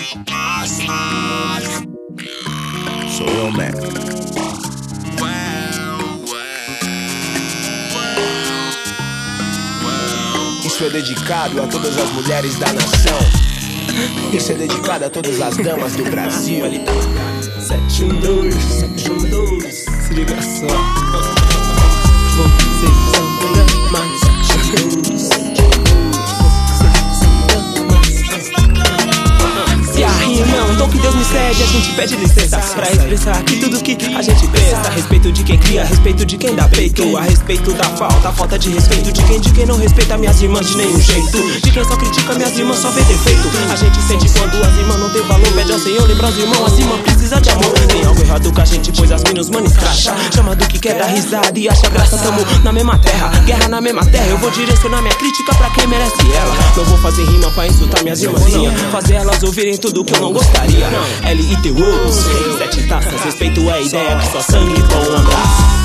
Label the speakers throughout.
Speaker 1: Sou eu, man. Isso é dedicado a todas as mulheres da nação. Isso é dedicado a todas as damas do Brasil.
Speaker 2: 712, 712, se liga só. Vocês são damas, 712. Se a rima é um dom que Deus me cede, a gente pede licença pra expressar aqui tudo que a gente pensa. A respeito de quem cria, a respeito de quem dá peito, a respeito da falta de respeito de quem não respeita minhas irmãs de nenhum jeito, de quem só critica minhas irmãs só vê defeito. A gente sente quando as irmãs não tem valor, pede ao Senhor lembrar os irmãos, as irmãs precisam de amor. Tem algo errado com a gente, pois as minas mano escracha, chama do que quer dar risada e acha graça. Tamo na mesma terra, guerra na mesma terra. Eu vou direcionar minha crítica pra quem merece ela. Não vou fazer rima pra insultar minhas irmãzinhas, fazer elas ouvirem tudo que eu não gostaria. L-I-T-U, 7 taças, respeito a ideia que só sangue bom abraço.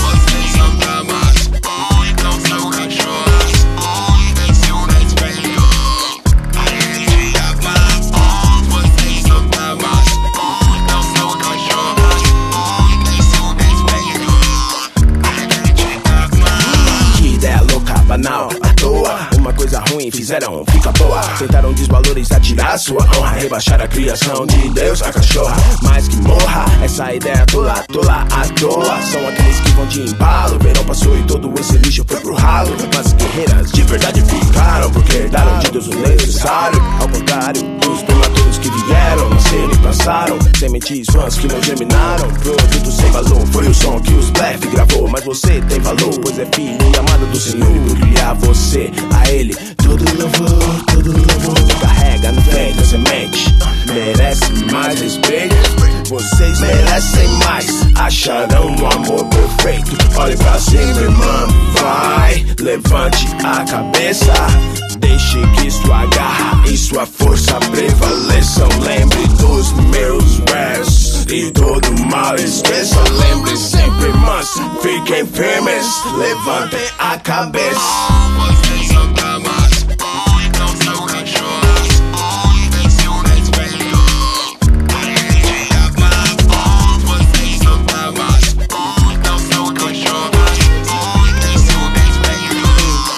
Speaker 1: Banal, à toa, uma coisa ruim fizeram, fica boa. Tentaram desvalorizar, tirar sua honra, rebaixar a criação de Deus, a cachorra. Mas que morra, essa ideia tola à toa. São aqueles que vão de embalo, o verão passou e todo esse lixo foi pro ralo. Mas guerreiras de verdade ficaram, porque herdaram de Deus o necessário. Ao contrário dos prematores que vieram, nasceram e passaram. Sementes vãs que não germinaram, produto sem valor. Foi o som que os Black gravou, mas você tem valor, pois é filho e amado do Senhor. E a você, a ele, todo louvor carrega no vento a semente. Merece mais respeito, vocês merecem mais. Acharão um amor perfeito. Olhe pra cima, irmã, vai, levante a cabeça. Deixe que sua garra e sua força prevaleçam. Lembre dos meus versos e todo mal esqueça. Lembre sempre, irmãs, fiquem firmes, levantem a cabeça. Vocês são damas, ou então são cachorras, ou invenciones velho. Parem de amar, vocês são damas, ou então são cachorras, ou invenciones velho.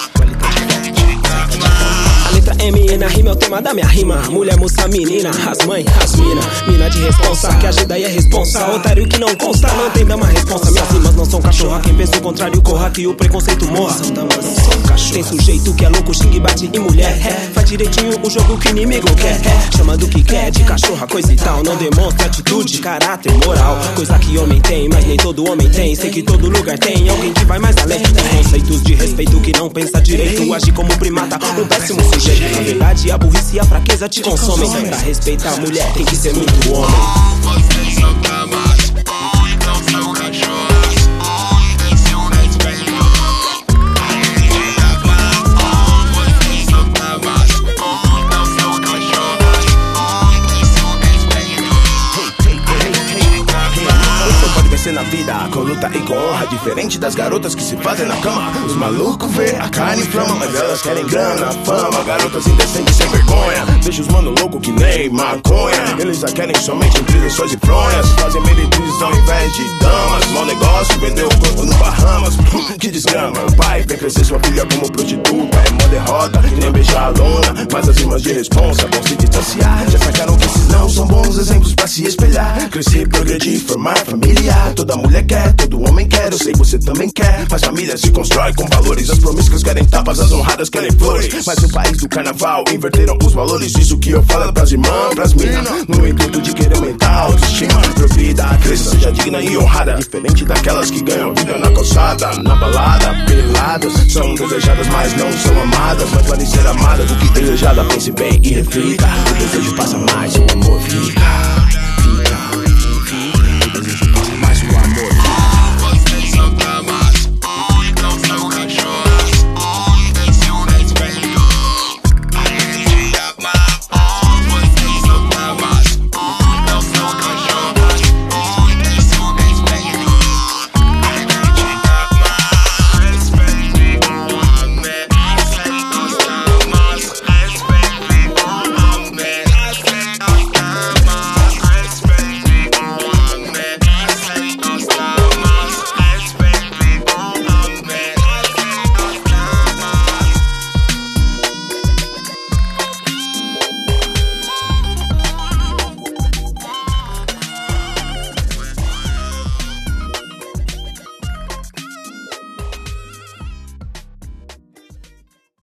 Speaker 2: A letra M na rima é o tema da minha rima. Mulher, moça, menina, as mães, as mina de responsa, que ajuda aí é responsa. Otário que não consta, não tem dama responsa. Minhas rimas não são cachorra, quem pensa o contrário corra, que o preconceito morra. Tem sujeito que é louco, xinga e bate em mulher, faz direitinho o jogo que o inimigo quer, chama do que quer de cachorra, coisa e tal. Não demonstra atitude, caráter, moral, coisa que homem tem, mas nem todo homem tem. Sei que todo lugar tem alguém que vai mais além. Conceitos de respeito que não pensa direito, age como primata, um péssimo sujeito. Na verdade a burrice e a fraqueza te consomem. Pra respeitar a mulher tem que ser muito homem.
Speaker 1: Vocês são damas, ou então são cachorras, ou invenciones velho. Parem de amar, vocês são damas, ou então são cachorras, ou invenciones velho. Você pode vencer na vida com luta e com honra, diferente das garotas que se fazem na cama. Os malucos vê a carne inflama, mas elas querem grana, fama. Garotas indecentes sem vergonha, deixa os mano louco que nem maconha. Eles já querem somente entre lençóis e fronhas, fazem meretrizes ao invés de damas. Mau negócio, vendeu o corpo no Bahamas. Que desgrama, o pai vem crescer sua filha como prostituta. É uma derrota, que nem beijar a lona. Mas as irmãs de responsa vão se distanciar. Já sacaram que esses não são bons exemplos pra se espelhar. Crescer, progredir, formar família. Toda mulher quer, todo homem quer, eu sei que você também quer. Mas família se constrói com valores. As promíscuas querem tapas, as honradas querem flores. Mas no país do carnaval inverteram os valores. Isso que eu falo pras irmãs, pras minas, no intuito de querer aumentar a autoestima. Progrida, cresça, seja digna e honrada, diferente daquelas que ganham vida na calçada, na balada, peladas. São desejadas, mas não são amadas. Mas podem ser amadas do que desejada. Pense bem e reflita, o desejo passa mais, o amor fica.